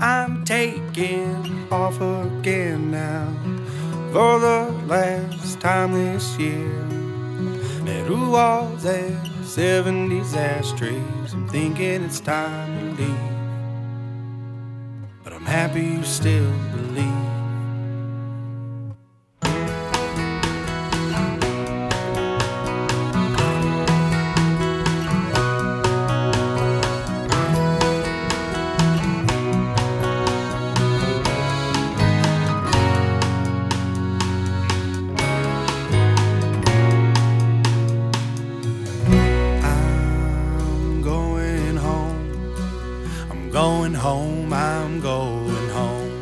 I'm taking off again now for the last time this year. Met who was there, 70s ashtrays. I'm thinking it's time to leave, but I'm happy you still believe. Going home, I'm going home.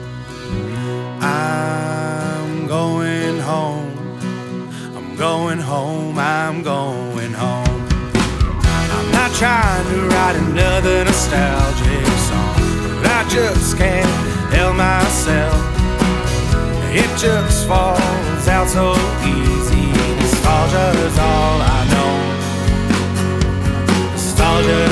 I'm going home. I'm going home, I'm going home. I'm not trying to write another nostalgic song, but I just can't help myself. It just falls out so easy. Nostalgia's all I know. Nostalgia